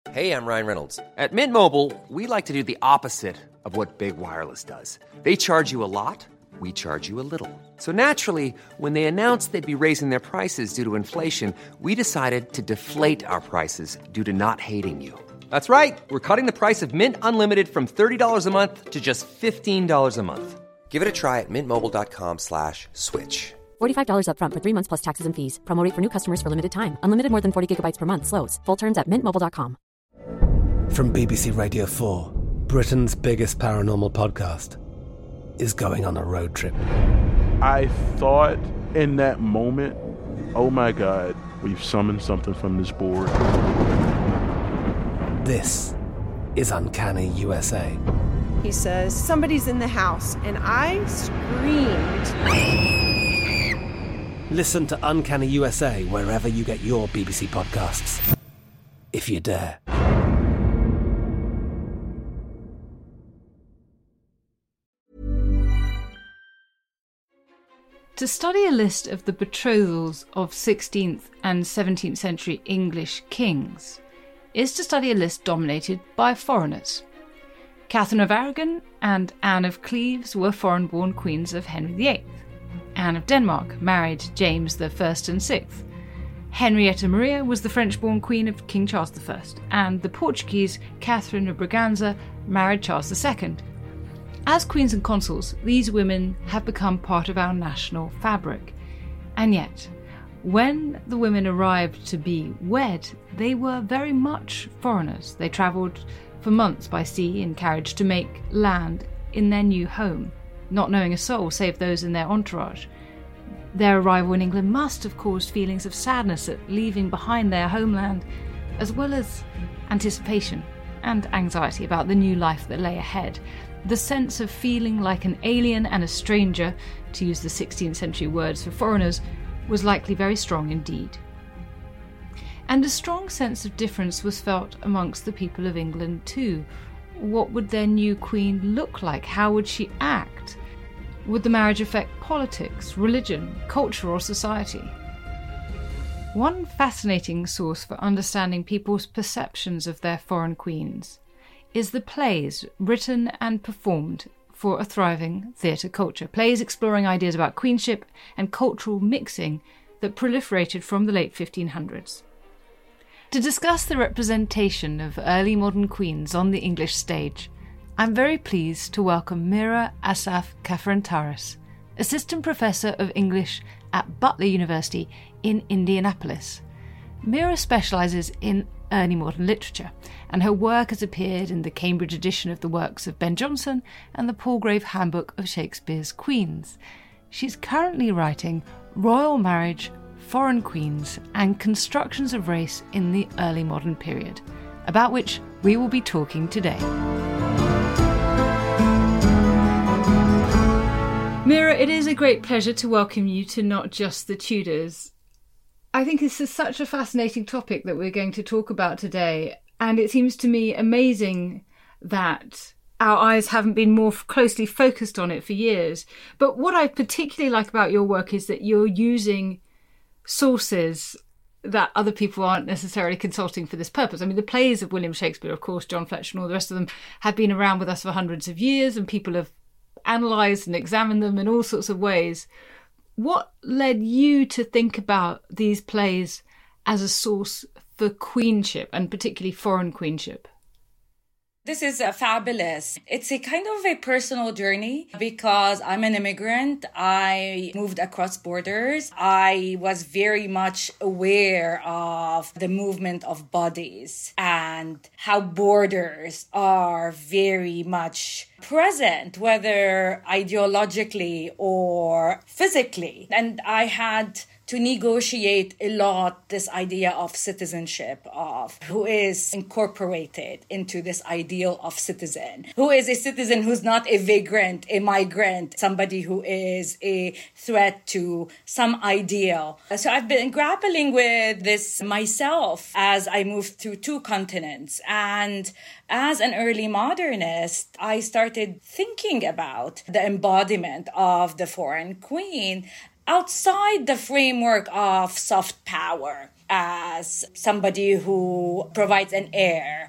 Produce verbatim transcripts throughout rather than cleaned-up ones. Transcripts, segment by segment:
Hey, I'm Ryan Reynolds. At Mint Mobile, we like to do the opposite of what Big Wireless does. They charge you a lot, we charge you a little. So naturally, when they announced they'd be raising their prices due to inflation, we decided to deflate our prices due to not hating you. That's right. We're cutting the price of Mint Unlimited from thirty dollars a month to just fifteen dollars a month. Give it a try at mintmobile.com slash switch. forty-five dollars up front for three months plus taxes and fees. Promo rate for new customers for limited time. Unlimited more than forty gigabytes per month slows. Full terms at mint mobile dot com. From B B C Radio four, Britain's biggest paranormal podcast is going on a road trip. I thought in that moment, oh my God, we've summoned something from this board. This is Uncanny U S A. He says, somebody's in the house, and I screamed. Listen to Uncanny U S A wherever you get your B B C podcasts, if you dare. To study a list of the betrothals of sixteenth and seventeenth century English kings is to study a list dominated by foreigners. Catherine of Aragon and Anne of Cleves were foreign-born queens of Henry the eighth. Anne of Denmark married James the first and sixth. Henrietta Maria was the French-born queen of King Charles the first, and the Portuguese Catherine of Braganza married Charles the second. As queens and consuls, these women have become part of our national fabric. And yet, when the women arrived to be wed, they were very much foreigners. They travelled for months by sea and carriage to make land in their new home, not knowing a soul save those in their entourage. Their arrival in England must have caused feelings of sadness at leaving behind their homeland, as well as anticipation and anxiety about the new life that lay ahead. The sense of feeling like an alien and a stranger, to use the sixteenth century words for foreigners, was likely very strong indeed. And a strong sense of difference was felt amongst the people of England too. What would their new queen look like? How would she act? Would the marriage affect politics, religion, culture, or society? One fascinating source for understanding people's perceptions of their foreign queens is the plays written and performed for a thriving theatre culture. Plays exploring ideas about queenship and cultural mixing that proliferated from the late fifteen hundreds. To discuss the representation of early modern queens on the English stage, I'm very pleased to welcome Mira Asaf Kafarantaris, Assistant Professor of English at Butler University in Indianapolis. Mira specialises in early modern literature, and her work has appeared in the Cambridge edition of the works of Ben Jonson and the Palgrave Handbook of Shakespeare's Queens. She's currently writing Royal Marriage, Foreign Queens, and Constructions of Race in the Early Modern Period, about which we will be talking today. Mira, it is a great pleasure to welcome you to Not Just the Tudors. I think this is such a fascinating topic that we're going to talk about today, and it seems to me amazing that our eyes haven't been more closely focused on it for years. But what I particularly like about your work is that you're using sources that other people aren't necessarily consulting for this purpose. I mean, the plays of William Shakespeare, of course, John Fletcher and all the rest of them have been around with us for hundreds of years, and people have analysed and examined them in all sorts of ways. What led you to think about these plays as a source for queenship, and particularly foreign queenship? This is uh, fabulous. It's a kind of a personal journey because I'm an immigrant. I moved across borders. I was very much aware of the movement of bodies and how borders are very much present, whether ideologically or physically. And I had to negotiate a lot this idea of citizenship, of who is incorporated into this ideal of citizen, who is a citizen who's not a vagrant, a migrant, somebody who is a threat to some ideal. So I've been grappling with this myself as I moved through two continents. And as an early modernist, I started thinking about the embodiment of the foreign queen outside the framework of soft power as somebody who provides an heir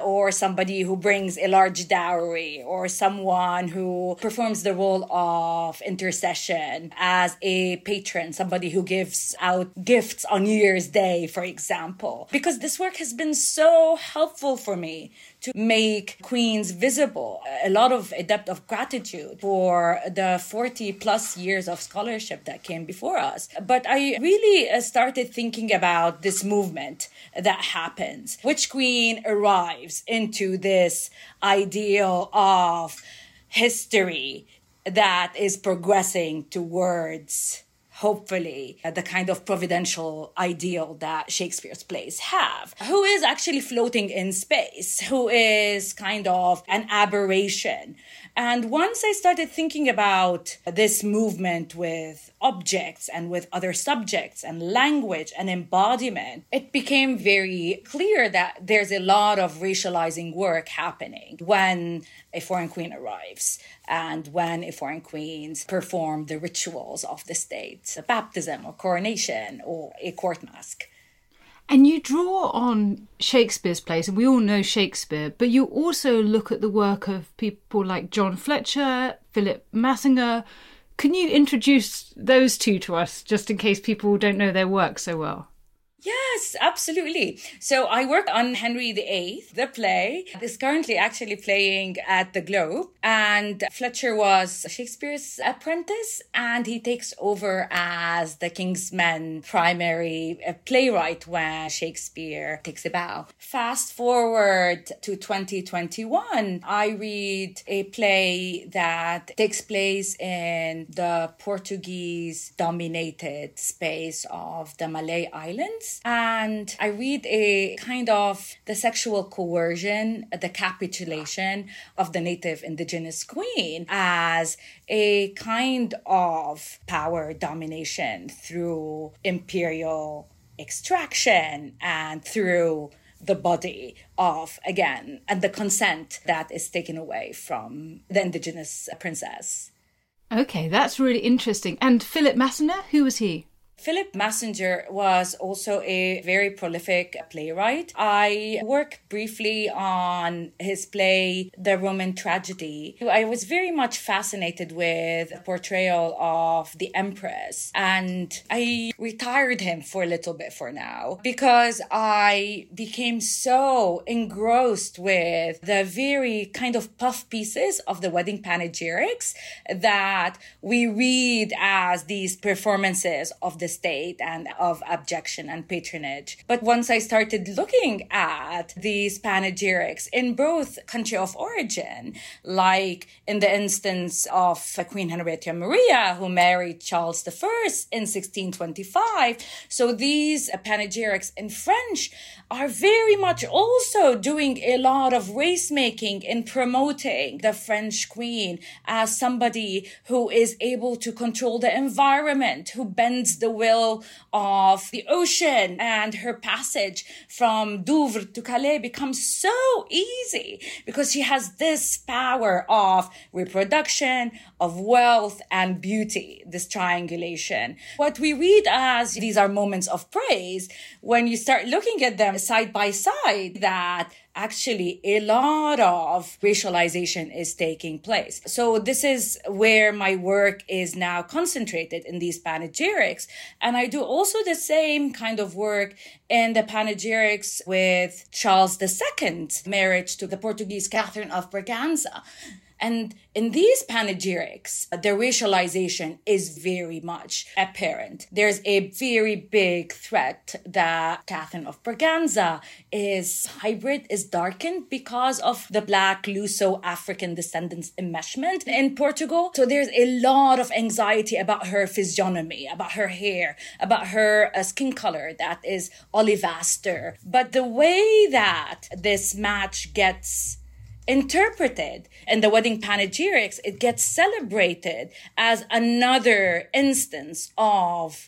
or somebody who brings a large dowry, or someone who performs the role of intercession as a patron, somebody who gives out gifts on New Year's Day, for example. Because this work has been so helpful for me to make queens visible. A lot of a depth of gratitude for the forty plus years of scholarship that came before us. But I really started thinking about this movement that happens. Which queen arrives into this ideal of history that is progressing towards, hopefully, the kind of providential ideal that Shakespeare's plays have, who is actually floating in space, who is kind of an aberration. And once I started thinking about this movement with objects and with other subjects and language and embodiment, it became very clear that there's a lot of racializing work happening when a foreign queen arrives and when a foreign queen perform the rituals of the state, a baptism or coronation or a court masque. And you draw on Shakespeare's plays, and we all know Shakespeare, but you also look at the work of people like John Fletcher, Philip Massinger. Can you introduce those two to us, just in case people don't know their work so well? Yes, absolutely. So I work on Henry the Eighth, the play. It's currently actually playing at the Globe. And Fletcher was Shakespeare's apprentice, and he takes over as the King's Men primary playwright when Shakespeare takes a bow. Fast forward to twenty twenty-one, I read a play that takes place in the Portuguese-dominated space of the Malay Islands. And I read a kind of the sexual coercion, the capitulation of the native indigenous queen as a kind of power domination through imperial extraction and through the body of, again, and the consent that is taken away from the indigenous princess. Okay, that's really interesting. And Philip Massinger, who was he? Philip Massinger was also a very prolific playwright. I worked briefly on his play, The Roman Tragedy. I was very much fascinated with the portrayal of the Empress, and I retired him for a little bit for now because I became so engrossed with the very kind of puff pieces of the wedding panegyrics that we read as these performances of the state and of abjection and patronage. But once I started looking at these panegyrics in both country of origin, like in the instance of Queen Henrietta Maria, who married Charles the First in sixteen twenty-five, so these panegyrics in French are very much also doing a lot of race making in promoting the French queen as somebody who is able to control the environment, who bends the will of the ocean, and her passage from Douvres to Calais becomes so easy because she has this power of reproduction, of wealth and beauty, this triangulation. What we read as these are moments of praise, when you start looking at them side by side, that actually a lot of racialization is taking place. So this is where my work is now concentrated, in these panegyrics. And I do also the same kind of work in the panegyrics with Charles the Second's marriage to the Portuguese Catherine of Braganza. And in these panegyrics, the racialization is very much apparent. There's a very big threat that Catherine of Braganza is hybrid, is darkened because of the Black Luso-African descendants enmeshment in Portugal. So there's a lot of anxiety about her physiognomy, about her hair, about her uh, skin color that is olivaster. But the way that this match gets interpreted in the wedding panegyrics, it gets celebrated as another instance of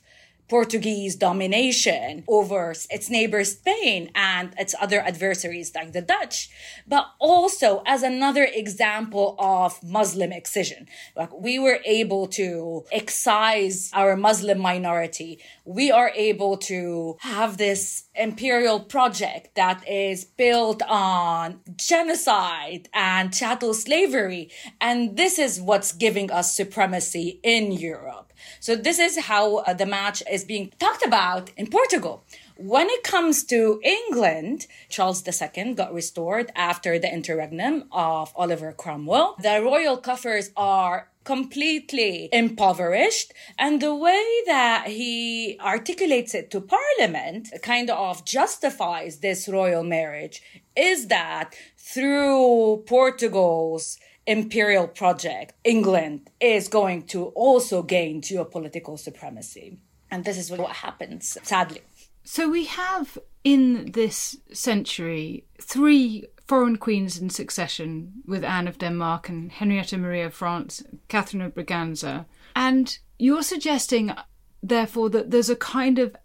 Portuguese domination over its neighbor Spain and its other adversaries like the Dutch, but also as another example of Muslim excision. Like, we were able to excise our Muslim minority. We are able to have this imperial project that is built on genocide and chattel slavery. And this is what's giving us supremacy in Europe. So this is how uh, the match is being talked about in Portugal. When it comes to England, Charles the Second got restored after the interregnum of Oliver Cromwell. The royal coffers are completely impoverished, and the way that he articulates it to Parliament kind of justifies this royal marriage is that through Portugal's imperial project, England is going to also gain geopolitical supremacy. And this is what happens, sadly. So we have in this century three foreign queens in succession, with Anne of Denmark and Henrietta Maria of France, Catherine of Braganza. And you're suggesting, therefore, that there's a kind of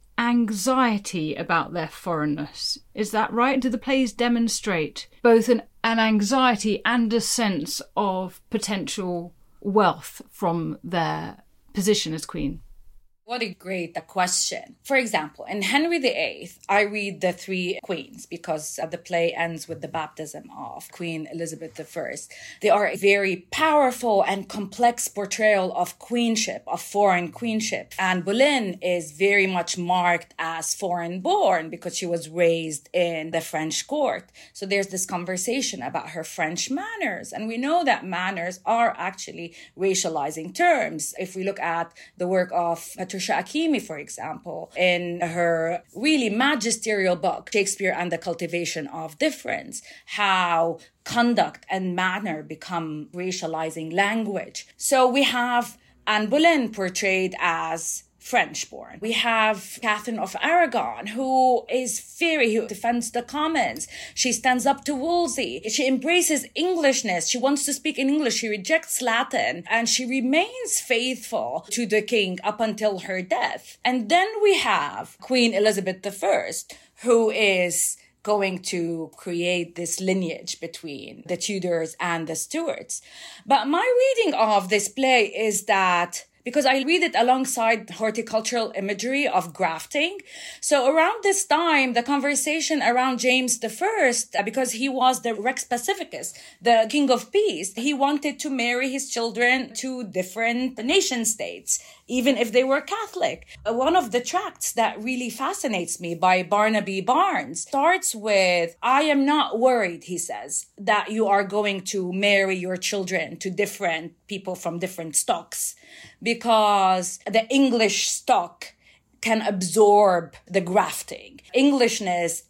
anxiety about their foreignness. Is that right? Do the plays demonstrate both an, an anxiety and a sense of potential wealth from their position as queen? What a great question. For example, in Henry the Eighth, I read The Three Queens because the play ends with the baptism of Queen Elizabeth the First. They are a very powerful and complex portrayal of queenship, of foreign queenship. Anne Boleyn is very much marked as foreign-born because she was raised in the French court. So there's this conversation about her French manners. And we know that manners are actually racializing terms. If we look at the work of Patricia Akimi, for example, in her really magisterial book, Shakespeare and the Cultivation of Difference, how conduct and manner become racializing language. So we have Anne Boleyn portrayed as French-born. We have Catherine of Aragon, who is very, who defends the commons. She stands up to Wolsey. She embraces Englishness. She wants to speak in English. She rejects Latin, and she remains faithful to the king up until her death. And then we have Queen Elizabeth the First, who is going to create this lineage between the Tudors and the Stuarts. But my reading of this play is that, because I read it alongside horticultural imagery of grafting. So around this time, the conversation around James the First, because he was the Rex Pacificus, the king of peace, he wanted to marry his children to different nation states, even if they were Catholic. One of the tracts that really fascinates me by Barnaby Barnes starts with, "I am not worried," he says, "that you are going to marry your children to different people from different stocks, because the English stock can absorb the grafting. Englishness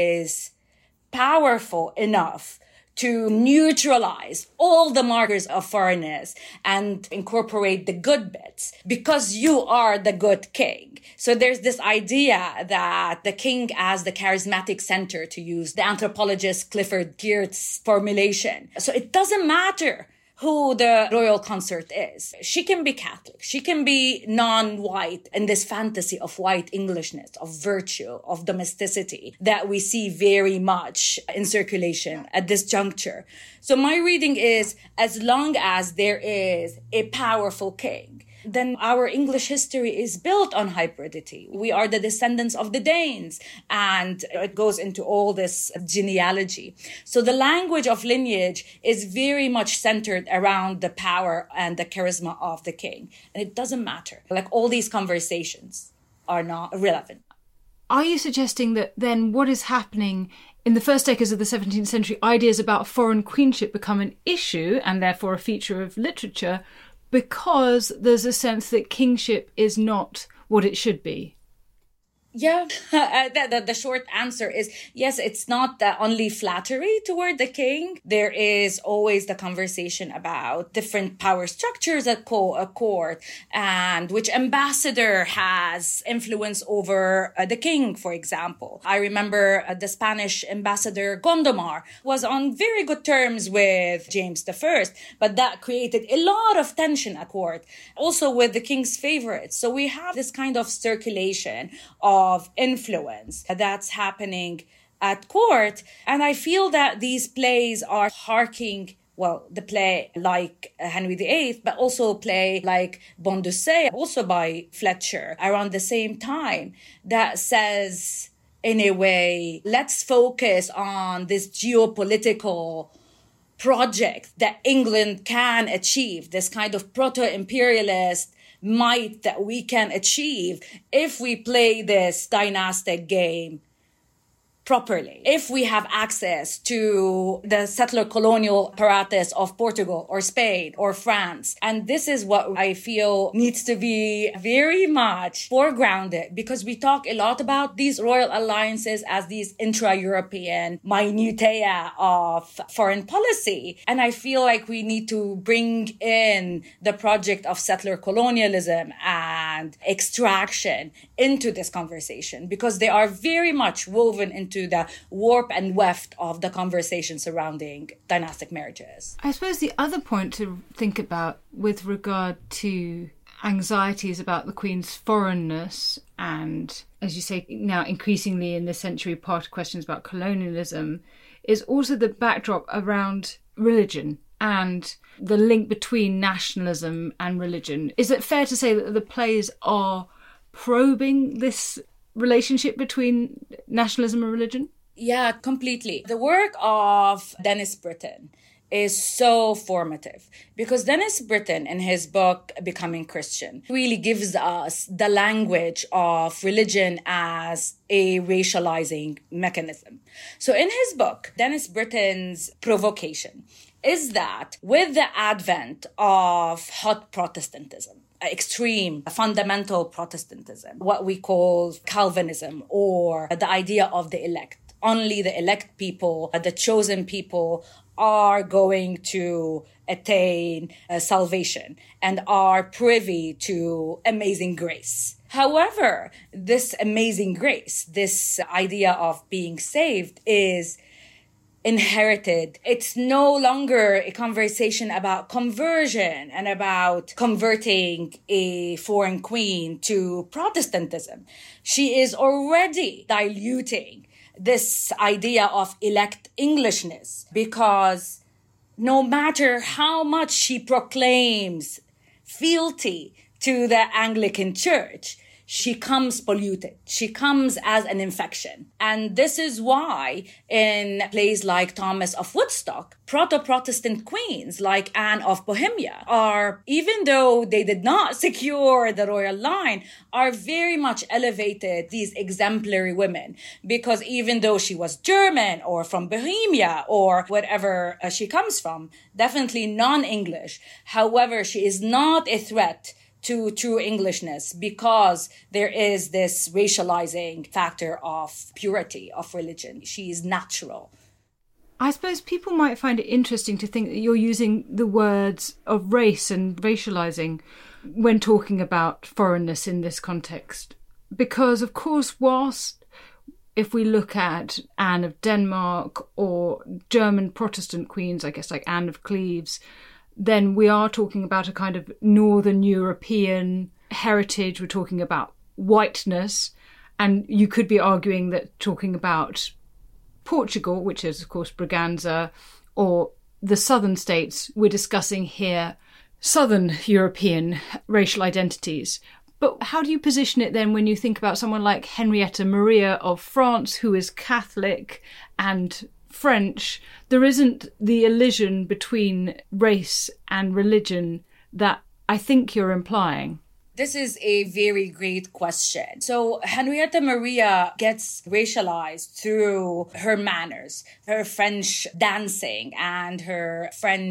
is powerful enough to neutralize all the markers of foreignness and incorporate the good bits because you are the good king." So there's this idea that the king as the charismatic center, to use the anthropologist Clifford Geertz's formulation. So it doesn't matter who the royal consort is. She can be Catholic. She can be non-white in this fantasy of white Englishness, of virtue, of domesticity that we see very much in circulation at this juncture. So my reading is, as long as there is a powerful king, then our English history is built on hybridity. We are the descendants of the Danes, and it goes into all this genealogy. So the language of lineage is very much centered around the power and the charisma of the king. And it doesn't matter. Like, all these conversations are not relevant. Are you suggesting that then what is happening in the first decades of the seventeenth century, ideas about foreign queenship become an issue and therefore a feature of literature, because there's a sense that kingship is not what it should be? Yeah, the, the, the short answer is yes, it's not uh, only flattery toward the king. There is always the conversation about different power structures at co- a court and which ambassador has influence over uh, the king, for example. I remember uh, the Spanish ambassador Gondomar was on very good terms with James the First, but that created a lot of tension at court, also with the king's favorites. So we have this kind of circulation of of influence that's happening at court. And I feel that these plays are harking, well, the play like Henry the Eighth, but also play like Bondoucet, also by Fletcher, around the same time, that says, in a way, let's focus on this geopolitical project that England can achieve, this kind of proto-imperialist might that we can achieve if we play this dynastic game properly, if we have access to the settler colonial apparatus of Portugal or Spain or France. And this is what I feel needs to be very much foregrounded, because we talk a lot about these royal alliances as these intra-European minutiae of foreign policy. And I feel like we need to bring in the project of settler colonialism and extraction into this conversation, because they are very much woven into the warp and weft of the conversation surrounding dynastic marriages. I suppose the other point to think about with regard to anxieties about the Queen's foreignness and, as you say, now increasingly in this century part questions about colonialism is also the backdrop around religion and the link between nationalism and religion. Is it fair to say that the plays are probing this relationship between nationalism and religion? Yeah, completely. The work of Dennis Britton is so formative, because Dennis Britton, in his book Becoming Christian, really gives us the language of religion as a racializing mechanism. So in his book, Dennis Britton's provocation is that with the advent of hot Protestantism, extreme fundamental Protestantism, what we call Calvinism, or the idea of the elect. Only the elect people, the chosen people, are going to attain uh, salvation and are privy to amazing grace. However, this amazing grace, this idea of being saved, is inherited. It's no longer a conversation about conversion and about converting a foreign queen to Protestantism. She is already diluting this idea of elect Englishness, because no matter how much she proclaims fealty to the Anglican Church, she comes polluted. She comes as an infection. And this is why in plays like Thomas of Woodstock, proto-Protestant queens like Anne of Bohemia are, even though they did not secure the royal line, are very much elevated, these exemplary women, because even though she was German or from Bohemia or whatever uh, she comes from, definitely non-English, however, she is not a threat to true Englishness, because there is this racializing factor of purity of religion. She is natural. I suppose people might find it interesting to think that you're using the words of race and racializing when talking about foreignness in this context. Because, of course, whilst if we look at Anne of Denmark or German Protestant queens, I guess like Anne of Cleves, then we are talking about a kind of Northern European heritage. We're talking about whiteness. And you could be arguing that talking about Portugal, which is, of course, Braganza, or the southern states, we're discussing here Southern European racial identities. But how do you position it then when you think about someone like Henrietta Maria of France, who is Catholic and French? There isn't the elision between race and religion that I think you're implying. This is a very great question. So Henrietta Maria gets racialized through her manners, her French dancing and her French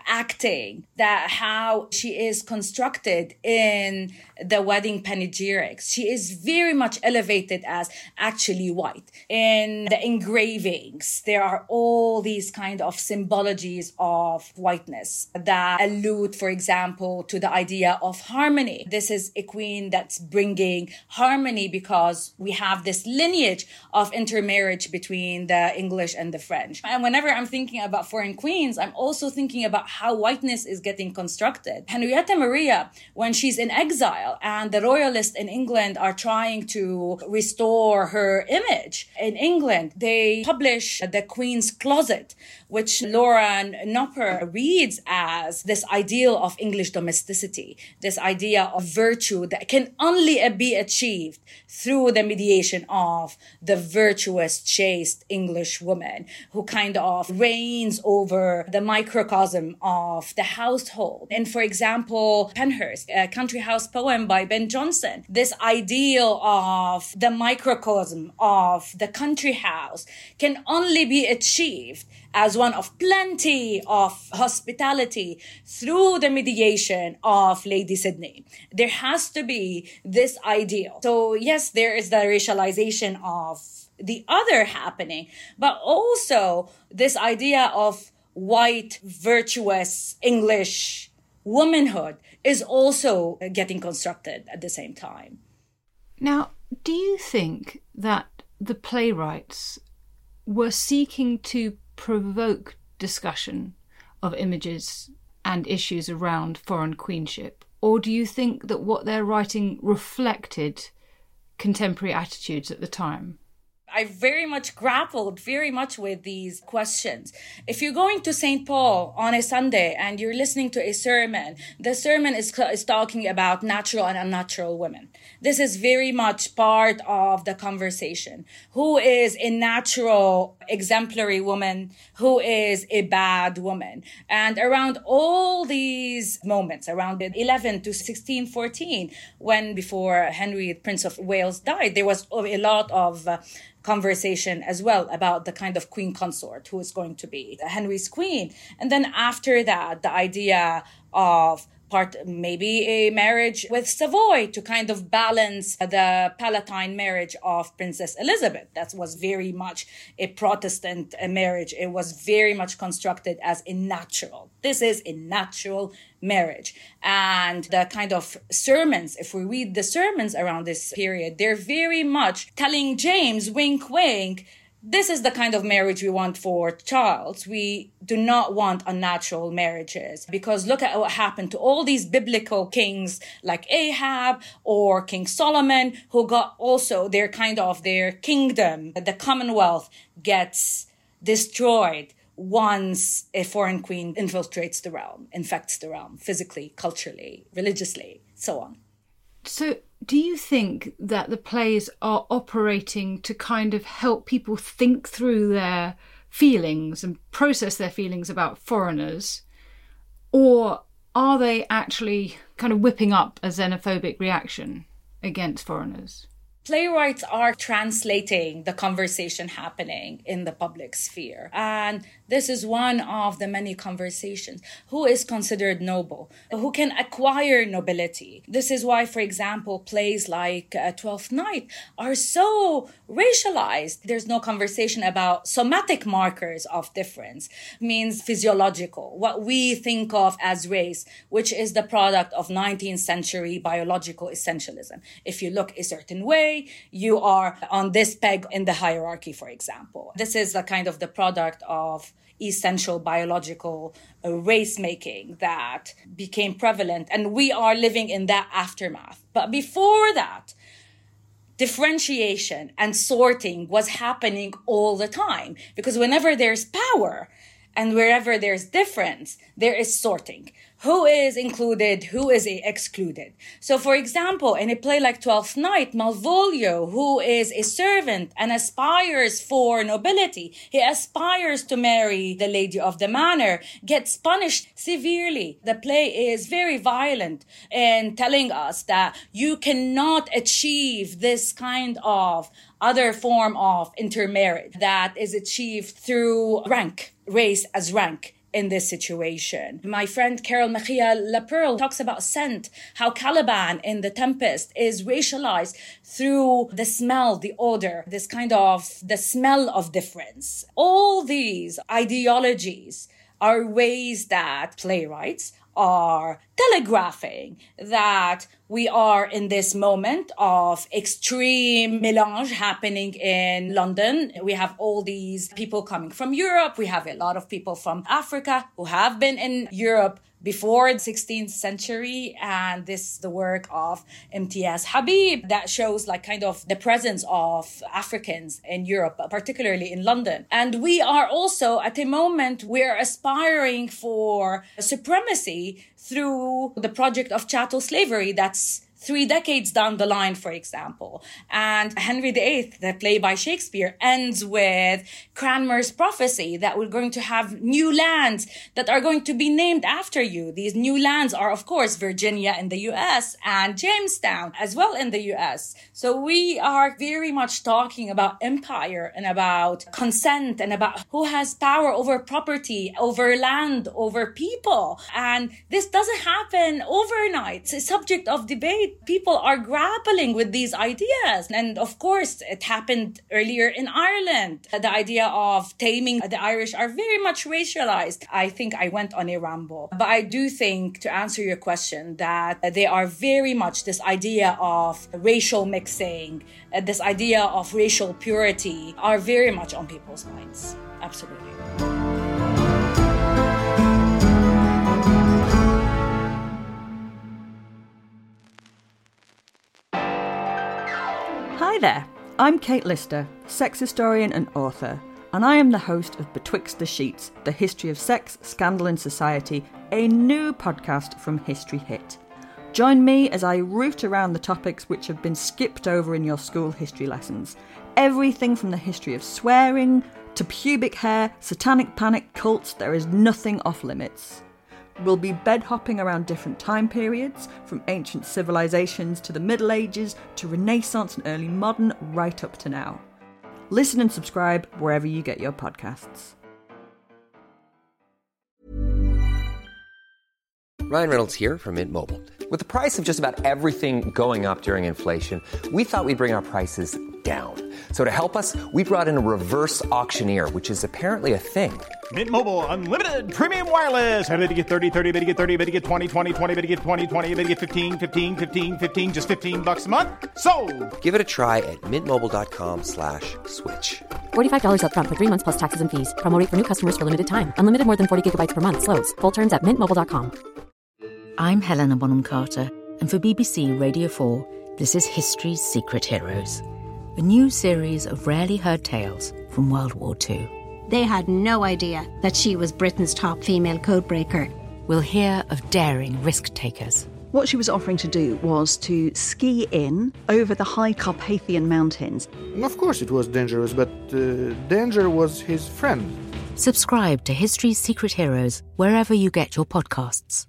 acting, that how she is constructed in the wedding panegyrics. She is very much elevated as actually white. In the engravings, there are all these kind of symbologies of whiteness that allude, for example, to the idea of harmony. This is a queen that's bringing harmony because we have this lineage of intermarriage between the English and the French. And whenever I'm thinking about foreign queens, I'm also thinking about how whiteness is getting constructed. Henrietta Maria, when she's in exile, and the royalists in England are trying to restore her image. In England, they publish The Queen's Closet, which Laura Nopper reads as this ideal of English domesticity, this idea of virtue that can only be achieved through the mediation of the virtuous, chaste English woman who kind of reigns over the microcosm of the household. And for example, Penhurst, a country house poem by Ben Jonson, this ideal of the microcosm of the country house can only be achieved as one of plenty of hospitality through the mediation of Lady Sydney. There has to be this ideal. So yes, there is the racialization of the other happening, but also this idea of white, virtuous English womanhood is also getting constructed at the same time. Now, do you think that the playwrights were seeking to provoke discussion of images and issues around foreign queenship? Or do you think that what they're writing reflected contemporary attitudes at the time? I very much grappled very much with these questions. If you're going to Saint Paul on a Sunday and you're listening to a sermon, the sermon is, is talking about natural and unnatural women. This is very much part of the conversation. Who is a natural, exemplary woman? Who is a bad woman? And around all these moments, around eleven to sixteen fourteen, when before Henry, Prince of Wales, died, there was a lot of uh, conversation as well about the kind of queen consort who is going to be Henry's queen. And then after that, the idea of part maybe a marriage with Savoy to kind of balance the Palatine marriage of Princess Elizabeth. That was very much a Protestant marriage. It was very much constructed as a natural. This is a natural marriage. And the kind of sermons, if we read the sermons around this period, they're very much telling James, wink, wink, this is the kind of marriage we want for Charles. We do not want unnatural marriages, because look at what happened to all these biblical kings like Ahab or King Solomon, who got also their kind of their kingdom, the Commonwealth, gets destroyed once a foreign queen infiltrates the realm, infects the realm, physically, culturally, religiously, so on. So do you think that the plays are operating to kind of help people think through their feelings and process their feelings about foreigners? Or are they actually kind of whipping up a xenophobic reaction against foreigners? Playwrights are translating the conversation happening in the public sphere. And this is one of the many conversations. Who is considered noble? Who can acquire nobility? This is why, for example, plays like uh, Twelfth Night are so racialized. There's no conversation about somatic markers of difference. It means physiological, what we think of as race, which is the product of nineteenth century biological essentialism. If you look a certain way, you are on this peg in the hierarchy, for example. This is the kind of the product of essential biological uh, race making that became prevalent, and we are living in that aftermath. But before that, differentiation and sorting was happening all the time, because whenever there's power and wherever there's difference, there is sorting. Who is included? Who is excluded? So, for example, in a play like Twelfth Night, Malvolio, who is a servant and aspires for nobility, he aspires to marry the lady of the manor, gets punished severely. The play is very violent in telling us that you cannot achieve this kind of other form of intermarriage that is achieved through rank, race as rank. in this situation. My friend Carol Mejia Laperle talks about scent, how Caliban in The Tempest is racialized through the smell, the odor, this kind of the smell of difference. All these ideologies are ways that playwrights are telegraphing that we are in this moment of extreme melange happening in London. We have all these people coming from Europe. We have a lot of people from Africa who have been in Europe before the sixteenth century. And this is the work of Imtiaz Habib that shows like kind of the presence of Africans in Europe, particularly in London. And we are also at a moment we're aspiring for supremacy through the project of chattel slavery that's three decades down the line, for example. And Henry the Eighth, the play by Shakespeare, ends with Cranmer's prophecy that we're going to have new lands that are going to be named after you. These new lands are, of course, Virginia in the U S and Jamestown as well in the U S. So we are very much talking about empire and about consent and about who has power over property, over land, over people. And this doesn't happen overnight. It's a subject of debate. People are grappling with these ideas. And of course, it happened earlier in Ireland. The idea of taming the Irish are very much racialized. I think I went on a ramble. But I do think, to answer your question, that they are very much this idea of racial mixing, uh, this idea of racial purity are very much on people's minds. Absolutely. Hi there, I'm Kate Lister, sex historian and author, and I am the host of Betwixt the Sheets, the history of sex, scandal and society, a new podcast from History Hit. Join me as I root around the topics which have been skipped over in your school history lessons. Everything from the history of swearing to pubic hair, satanic panic, cults, there is nothing off limits. We'll be bed-hopping around different time periods, from ancient civilizations to the Middle Ages, to Renaissance and early modern, right up to now. Listen and subscribe wherever you get your podcasts. Ryan Reynolds here from Mint Mobile. With the price of just about everything going up during inflation, we thought we'd bring our prices down. So to help us, we brought in a reverse auctioneer, which is apparently a thing. Mint Mobile Unlimited Premium Wireless. How to get thirty, thirty, how to get thirty, how to get twenty, twenty, twenty, how to get twenty, twenty, how to get fifteen, fifteen, fifteen, fifteen, just fifteen bucks a month? Sold! Give it a try at mintmobile.com slash switch. forty-five dollars up front for three months plus taxes and fees. Promo rate for new customers for limited time. Unlimited more than forty gigabytes per month. Slows full terms at mint mobile dot com. I'm Helena Bonham Carter, and for B B C Radio four, this is History's Secret Heroes, a new series of rarely heard tales from World War Two. They had no idea that she was Britain's top female codebreaker. We'll hear of daring risk-takers. What she was offering to do was to ski in over the high Carpathian mountains. Of course it was dangerous, but uh, danger was his friend. Subscribe to History's Secret Heroes wherever you get your podcasts.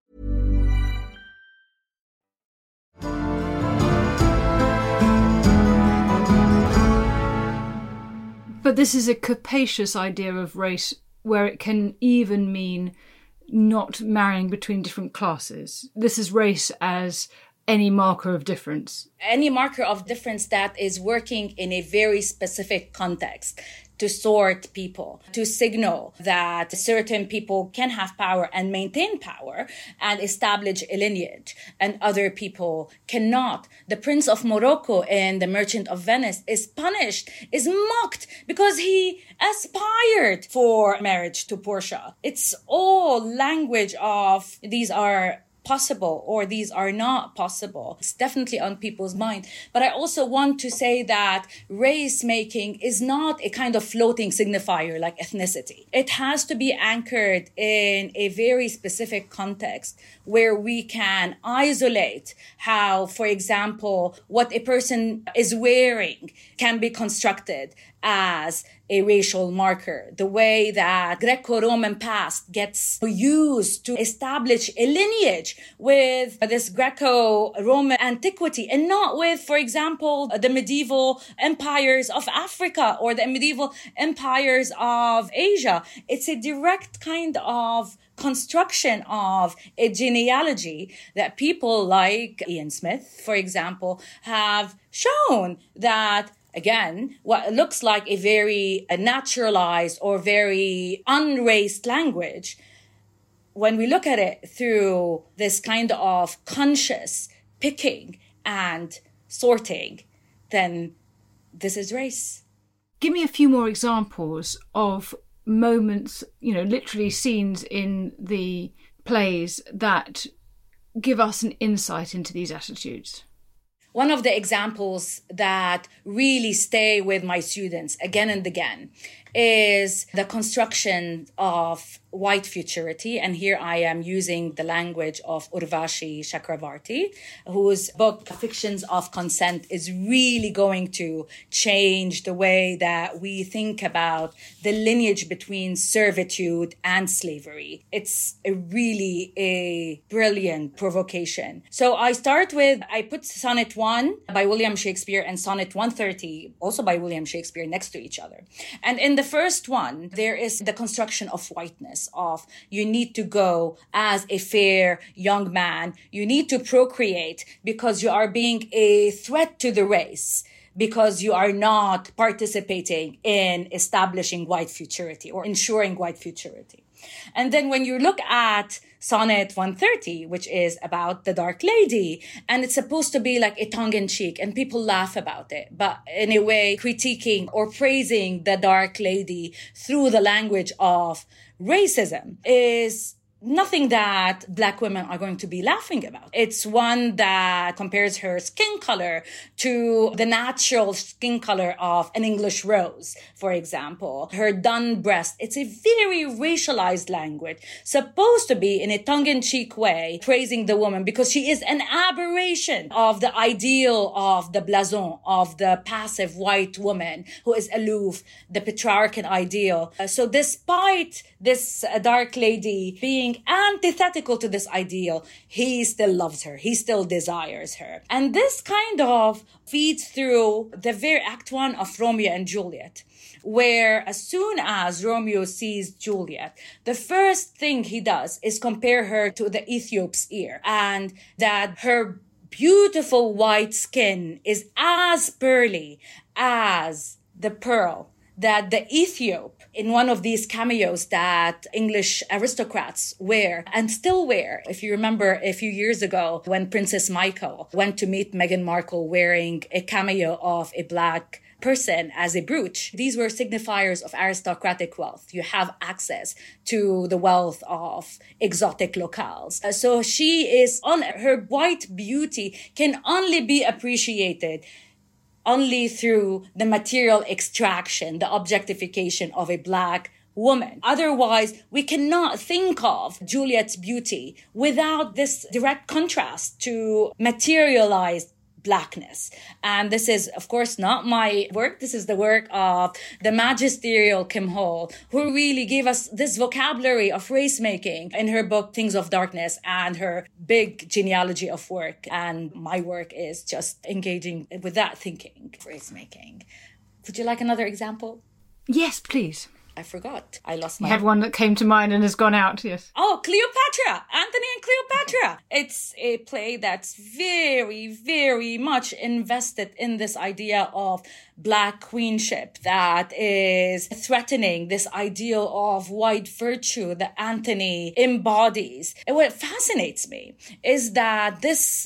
But this is a capacious idea of race where it can even mean not marrying between different classes. This is race as any marker of difference. Any marker of difference that is working in a very specific context to sort people, to signal that certain people can have power and maintain power and establish a lineage and other people cannot. The Prince of Morocco in The Merchant of Venice is punished, is mocked because he aspired for marriage to Portia. It's all language of these are possible or these are not possible. It's definitely on people's mind. But I also want to say that race making is not a kind of floating signifier like ethnicity. It has to be anchored in a very specific context where we can isolate how, for example, what a person is wearing can be constructed as a racial marker, the way that Greco-Roman past gets used to establish a lineage with this Greco-Roman antiquity and not with, for example, the medieval empires of Africa or the medieval empires of Asia. It's a direct kind of construction of a genealogy that people like Ian Smith, for example, have shown that, again, what looks like a very a naturalized or very unraced language, when we look at it through this kind of conscious picking and sorting, then this is race. Give me a few more examples of moments, you know, literally scenes in the plays that give us an insight into these attitudes. One of the examples that really stay with my students again and again is the construction of white futurity. And here I am using the language of Urvashi Chakravarti, whose book, Fictions of Consent, is really going to change the way that we think about the lineage between servitude and slavery. It's a really a brilliant provocation. So I start with, I put Sonnet one by William Shakespeare and Sonnet one thirty, also by William Shakespeare, next to each other. And in the first one, there is the construction of whiteness, of you need to go as a fair young man, you need to procreate because you are being a threat to the race, because you are not participating in establishing white futurity or ensuring white futurity. And then when you look at Sonnet one thirty, which is about the Dark Lady, and it's supposed to be like a tongue-in-cheek, and people laugh about it, but in a way critiquing or praising the Dark Lady through the language of racism, is nothing that Black women are going to be laughing about. It's one that compares her skin color to the natural skin color of an English rose, for example. Her dun breast. It's a very racialized language, supposed to be in a tongue-in-cheek way, praising the woman because she is an aberration of the ideal of the blason, of the passive white woman who is aloof, the patriarchal ideal. Uh, so despite this uh, Dark Lady being antithetical to this ideal, he still loves her. He still desires her. And this kind of feeds through the very act one of Romeo and Juliet, where as soon as Romeo sees Juliet, the first thing he does is compare her to the Ethiop's ear, and that her beautiful white skin is as pearly as the pearl that the Ethiop, in one of these cameos that English aristocrats wear and still wear. If you remember a few years ago when Princess Michael went to meet Meghan Markle wearing a cameo of a Black person as a brooch, these were signifiers of aristocratic wealth. You have access to the wealth of exotic locales. Uh, so she is on her white beauty can only be appreciated only through the material extraction, the objectification of a Black woman. Otherwise, we cannot think of Juliet's beauty without this direct contrast to materialized Blackness. And this is, of course, not my work. This is the work of the magisterial Kim Hall, who really gave us this vocabulary of race making in her book, Things of Darkness, and her big genealogy of work. And my work is just engaging with that thinking, race making. Would you like another example? Yes, please. I forgot. I lost my... You had one that came to mind and has gone out, yes. Oh, Cleopatra! Anthony and Cleopatra! It's a play that's very, very much invested in this idea of Black queenship that is threatening this ideal of white virtue that Anthony embodies. And what fascinates me is that this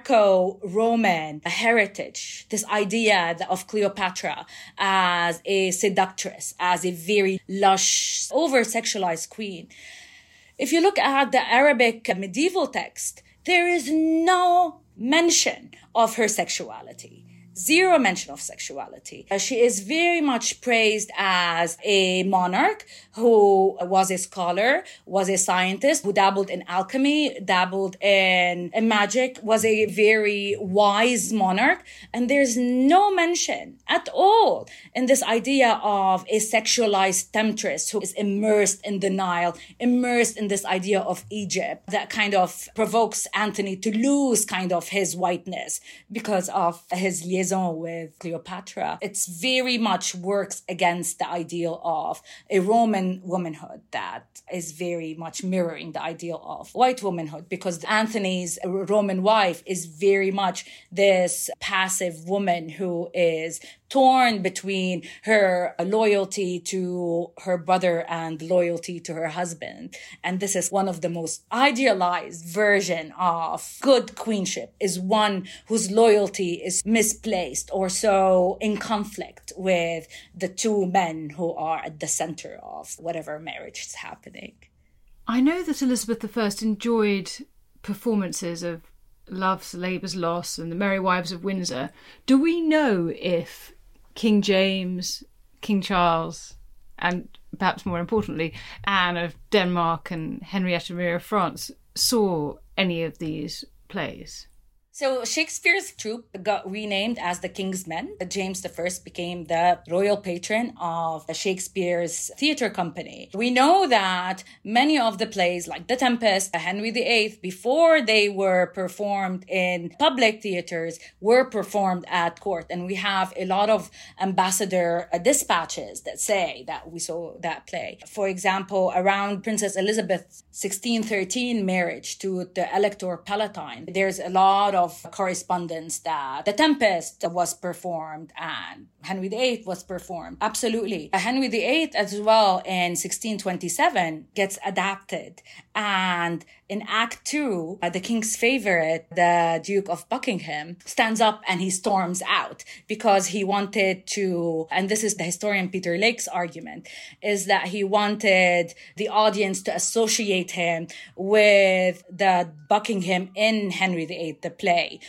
Greco-Roman heritage, this idea of Cleopatra as a seductress, as a very lush, over-sexualized queen. If you look at the Arabic medieval text, there is no mention of her sexuality. Zero mention of sexuality. Uh, she is very much praised as a monarch who was a scholar, was a scientist, who dabbled in alchemy, dabbled in, in magic, was a very wise monarch. And there's no mention at all in this idea of a sexualized temptress who is immersed in the Nile, immersed in this idea of Egypt that kind of provokes Antony to lose kind of his whiteness because of his liaison with Cleopatra. It's very much works against the ideal of a Roman womanhood that is very much mirroring the ideal of white womanhood, because Antony's Roman wife is very much this passive woman who is torn between her loyalty to her brother and loyalty to her husband. And this is one of the most idealized version of good queenship, is one whose loyalty is misplaced or so in conflict with the two men who are at the center of whatever marriage is happening. I know that Elizabeth the First enjoyed performances of Love's Labour's Lost and The Merry Wives of Windsor. Do we know if King James, King Charles, and perhaps more importantly, Anne of Denmark and Henrietta Maria of France saw any of these plays? So Shakespeare's troupe got renamed as the King's Men. James the First became the royal patron of Shakespeare's theatre company. We know that many of the plays, like The Tempest, Henry the Eighth, before they were performed in public theatres, were performed at court. And we have a lot of ambassador dispatches that say that we saw that play. For example, around Princess Elizabeth's sixteen thirteen marriage to the Elector Palatine, there's a lot of correspondence that The Tempest was performed and Henry the Eighth was performed. Absolutely. Henry the Eighth as well in sixteen twenty-seven gets adapted. And in Act Two, uh, the king's favorite, the Duke of Buckingham, stands up and he storms out because he wanted to, and this is the historian Peter Lake's argument, is that he wanted the audience to associate him with the Buckingham in Henry the Eighth, the play,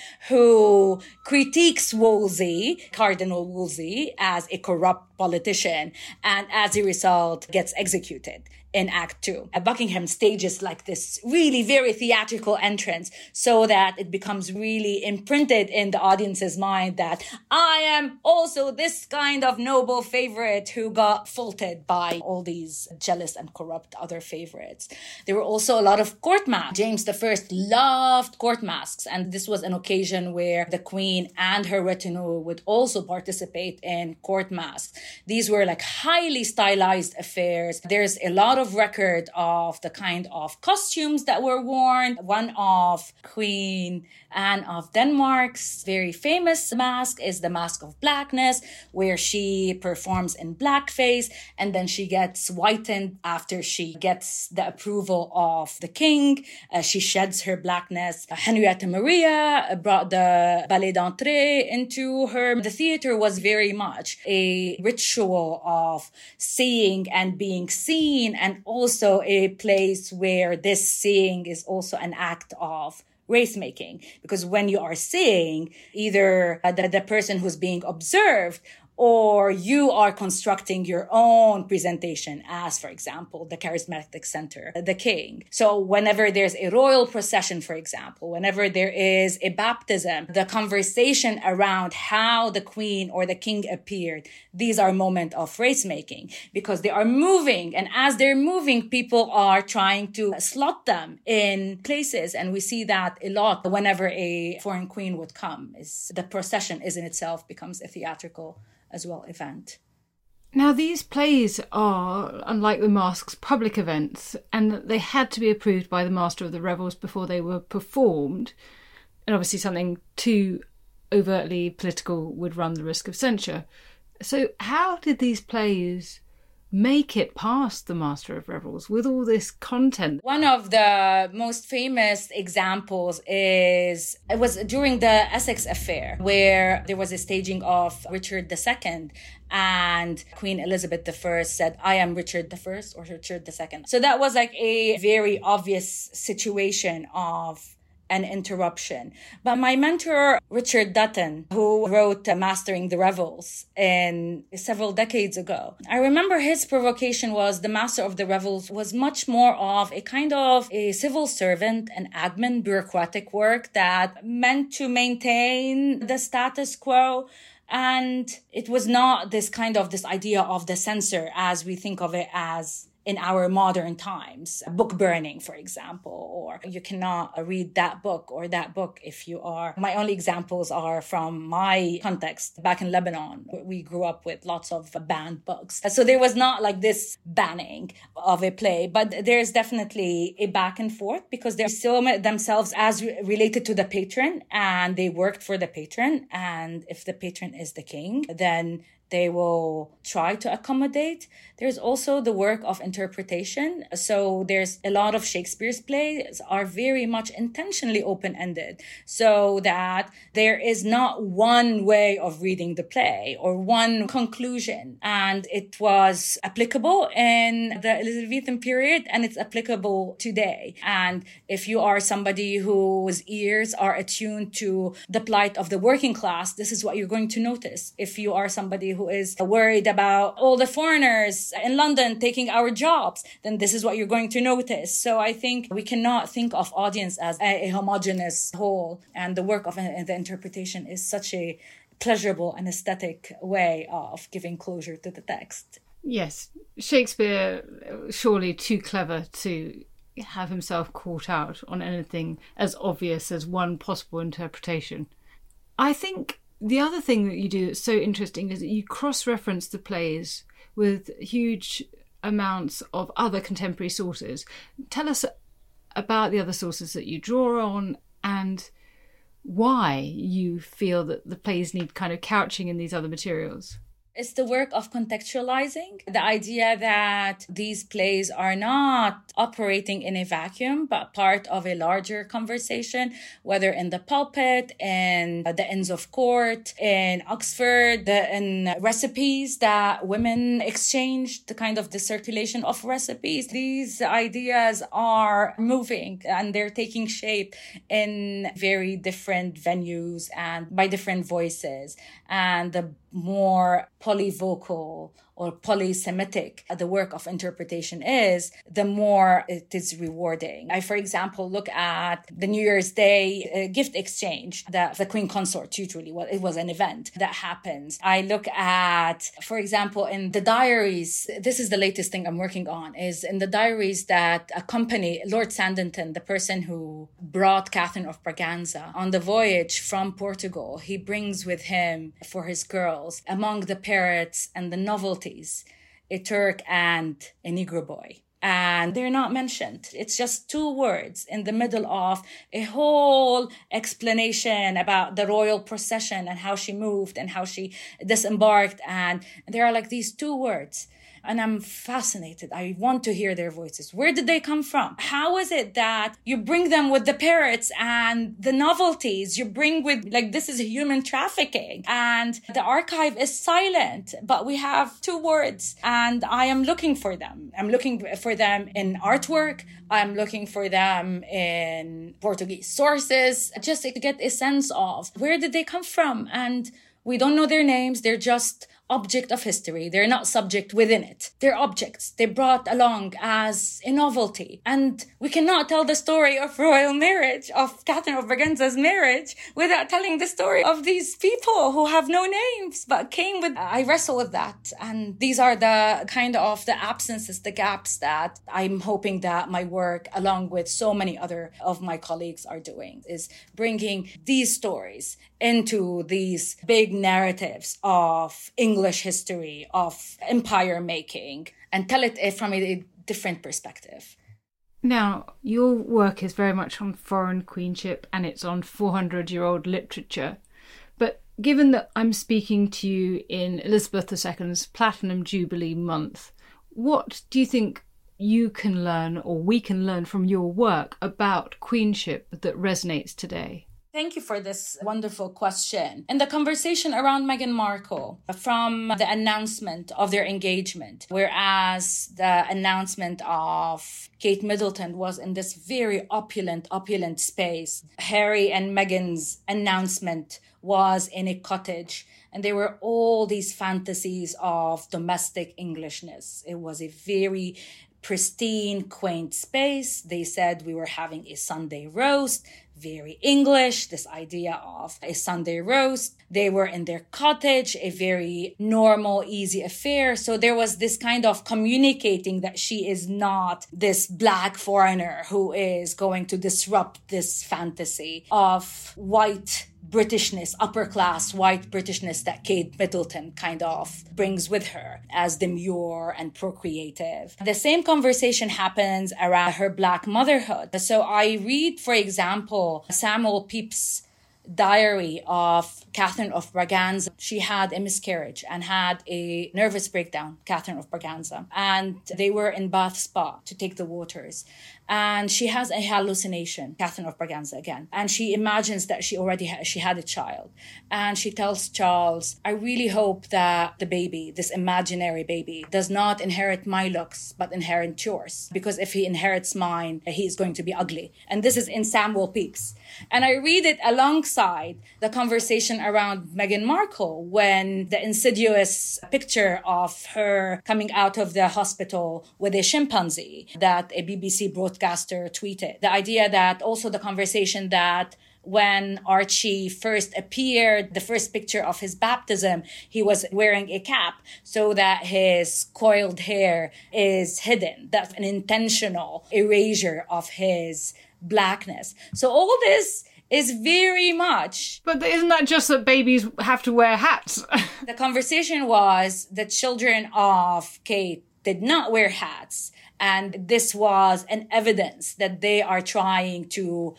who critiques Wolsey, Cardinal Wolsey, as a corrupt politician, and as a result gets executed in Act Two. Buckingham stages like this really very theatrical entrance so that it becomes really imprinted in the audience's mind that I am also this kind of noble favorite who got faulted by all these jealous and corrupt other favorites. There were also a lot of court masks. James the First loved court masks, and this was an occasion where the Queen and her retinue would also participate in court masks. These were like highly stylized affairs. There's a lot of record of the kind of costumes that were worn. One of Queen Anne of Denmark's very famous mask is the Mask of Blackness, where she performs in blackface and then she gets whitened after she gets the approval of the king. Uh, she sheds her blackness. Uh, Henrietta Maria brought the ballet d'entrée into her. The theater was very much a ritual of seeing and being seen, and also a place where this seeing is also an act of race making, because when you are seeing either uh, the, the person who's being observed or you are constructing your own presentation as, for example, the charismatic center, the king. So whenever there's a royal procession, for example, whenever there is a baptism, the conversation around how the queen or the king appeared, these are moments of race making because they are moving. And as they're moving, people are trying to slot them in places. And we see that a lot whenever a foreign queen would come. Is the procession is in itself becomes a theatrical as well event. Now, these plays are, unlike the masks, public events, and they had to be approved by the Master of the Revels before they were performed. And obviously something too overtly political would run the risk of censure. So how did these plays make it past the Master of Revels with all this content? One of the most famous examples is, it was during the Essex affair, where there was a staging of Richard the Second, and Queen Elizabeth the First said, I am Richard the First or Richard the Second. So that was like a very obvious situation of an interruption. But my mentor, Richard Dutton, who wrote uh, Mastering the Revels in several decades ago, I remember his provocation was the master of the revels was much more of a kind of a civil servant, an admin bureaucratic work that meant to maintain the status quo. And it was not this kind of this idea of the censor as we think of it as in our modern times, book burning, for example, or you cannot read that book or that book if you are. My only examples are from my context back in Lebanon. We grew up with lots of banned books. So there was not like this banning of a play, but there's definitely a back and forth because they still themselves as related to the patron and they worked for the patron. And if the patron is the king, then they will try to accommodate. There's also the work of interpretation. So there's a lot of Shakespeare's plays are very much intentionally open-ended so that there is not one way of reading the play or one conclusion. And it was applicable in the Elizabethan period and it's applicable today. And if you are somebody whose ears are attuned to the plight of the working class, this is what you're going to notice. If you are somebody who who is worried about all the foreigners in London taking our jobs, then this is what you're going to notice. So I think we cannot think of audience as a, a homogeneous whole. And the work of the interpretation is such a pleasurable and aesthetic way of giving closure to the text. Yes, Shakespeare, surely too clever to have himself caught out on anything as obvious as one possible interpretation. I think the other thing that you do that's so interesting is that you cross-reference the plays with huge amounts of other contemporary sources. Tell us about the other sources that you draw on and why you feel that the plays need kind of couching in these other materials. It's the work of contextualizing, the idea that these plays are not operating in a vacuum, but part of a larger conversation, whether in the pulpit, in the Inns of Court, in Oxford, the, in recipes that women exchanged, the kind of the circulation of recipes. These ideas are moving and they're taking shape in very different venues and by different voices. And the more polyvocal or polysemitic the work of interpretation is, the more it is rewarding. I, for example, look at the New Year's Day uh, gift exchange that the Queen Consort usually, well, it was an event that happens. I look at, for example, in the diaries, this is the latest thing I'm working on, is in the diaries that accompany Lord Sandington, the person who brought Catherine of Braganza on the voyage from Portugal. He brings with him for his girls, among the parrots and the novelties, a Turk and a Negro boy. And they're not mentioned. It's just two words in the middle of a whole explanation about the royal procession and how she moved and how she disembarked. And there are like these two words. And I'm fascinated. I want to hear their voices. Where did they come from? How is it that you bring them with the parrots and the novelties? You bring with, like, this is human trafficking. And the archive is silent, but we have two words. And I am looking for them. I'm looking for them in artwork. I'm looking for them in Portuguese sources, just to get a sense of where did they come from? And we don't know their names. They're just object of history. They're not subject within it. They're objects they brought along as a novelty. And we cannot tell the story of royal marriage, of Catherine of Braganza's marriage, without telling the story of these people who have no names, but came with... I wrestle with that. And these are the kind of the absences, the gaps that I'm hoping that my work, along with so many other of my colleagues are doing, is bringing these stories into these big narratives of English history, of empire making, and tell it from a different perspective. Now, your work is very much on foreign queenship and it's on four hundred year old literature. But given that I'm speaking to you in Elizabeth the Second's Platinum Jubilee month, what do you think you can learn or we can learn from your work about queenship that resonates today? Thank you for this wonderful question. In the conversation around Meghan Markle, from the announcement of their engagement, whereas the announcement of Kate Middleton was in this very opulent, opulent space, Harry and Meghan's announcement was in a cottage. And there were all these fantasies of domestic Englishness. It was a very pristine, quaint space. They said we were having a Sunday roast, very English, this idea of a Sunday roast. They were in their cottage, a very normal, easy affair. So there was this kind of communicating that she is not this black foreigner who is going to disrupt this fantasy of white Britishness, upper class white Britishness that Kate Middleton kind of brings with her as demure and procreative. The same conversation happens around her black motherhood. So I read, for example, Samuel Pepys' diary of Catherine of Braganza. She had a miscarriage and had a nervous breakdown, Catherine of Braganza. And they were in Bath Spa to take the waters. And she has a hallucination, Catherine of Braganza again. And she imagines that she already ha- she had a child. And she tells Charles, I really hope that the baby, this imaginary baby, does not inherit my looks, but inherit yours. Because if he inherits mine, he is going to be ugly. And this is in Samuel Pepys. And I read it alongside the conversation around Meghan Markle when the insidious picture of her coming out of the hospital with a chimpanzee that a B B C broadcaster tweeted. The idea that also the conversation that when Archie first appeared, the first picture of his baptism, he was wearing a cap so that his coiled hair is hidden. That's an intentional erasure of his blackness. So all this is very much... But isn't that just that babies have to wear hats? The conversation was the children of Kate did not wear hats. And this was an evidence that they are trying to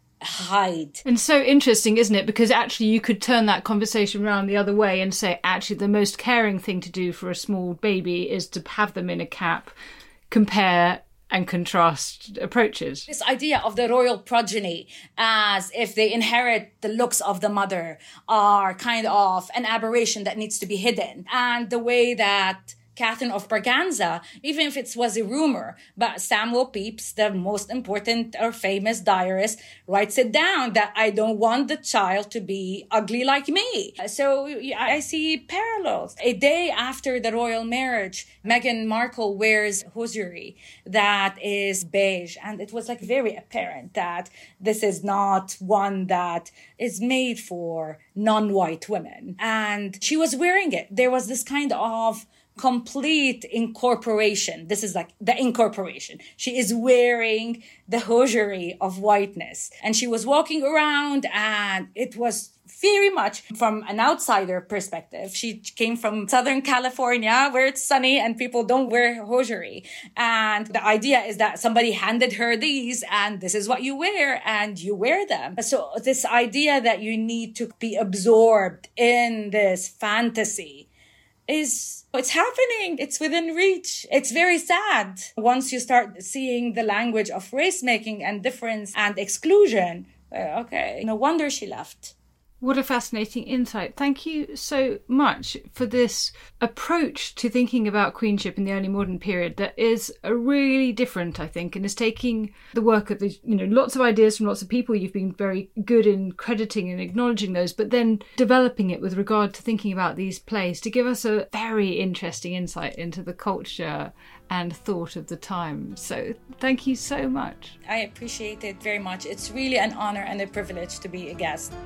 hide. And so interesting, isn't it? Because actually you could turn that conversation around the other way and say, actually, the most caring thing to do for a small baby is to have them in a cap, compare and contrast approaches. This idea of the royal progeny as if they inherit the looks of the mother are kind of an aberration that needs to be hidden. And the way that Catherine of Braganza, even if it was a rumor, but Samuel Pepys, the most important or famous diarist, writes it down that I don't want the child to be ugly like me. So I see parallels. A day after the royal marriage, Meghan Markle wears hosiery that is beige. And it was like very apparent that this is not one that is made for non-white women. And she was wearing it. There was this kind of complete incorporation. This is like the incorporation. She is wearing the hosiery of whiteness. And she was walking around and it was very much from an outsider perspective. She came from Southern California where it's sunny and people don't wear hosiery. And the idea is that somebody handed her these and this is what you wear and you wear them. So this idea that you need to be absorbed in this fantasy is, it's happening. It's within reach. It's very sad. Once you start seeing the language of race making and difference and exclusion, well, okay, no wonder she left. What a fascinating insight. Thank you so much for this approach to thinking about queenship in the early modern period that is a really different, I think, and is taking the work of the, you know, lots of ideas from lots of people. You've been very good in crediting and acknowledging those, but then developing it with regard to thinking about these plays to give us a very interesting insight into the culture and thought of the time. So thank you so much. I appreciate it very much. It's really an honor and a privilege to be a guest.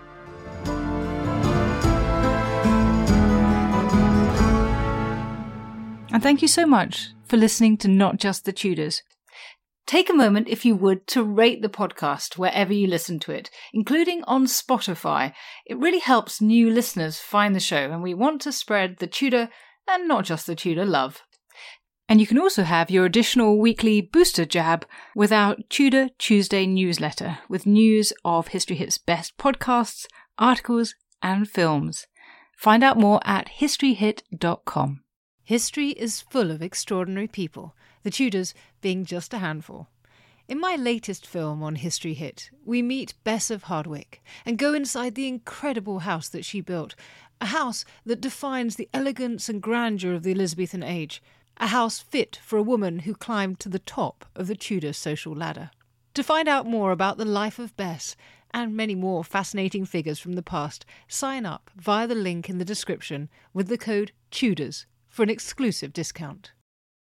And thank you so much for listening to Not Just the Tudors. Take a moment, if you would, to rate the podcast wherever you listen to it, including on Spotify. It really helps new listeners find the show, and we want to spread the Tudor and not just the Tudor love. And you can also have your additional weekly booster jab with our Tudor Tuesday newsletter, with news of History Hit's best podcasts, articles, and films. Find out more at history hit dot com. History is full of extraordinary people, the Tudors being just a handful. In my latest film on History Hit, we meet Bess of Hardwick and go inside the incredible house that she built, a house that defines the elegance and grandeur of the Elizabethan age, a house fit for a woman who climbed to the top of the Tudor social ladder. To find out more about the life of Bess and many more fascinating figures from the past, sign up via the link in the description with the code TUDORS for an exclusive discount.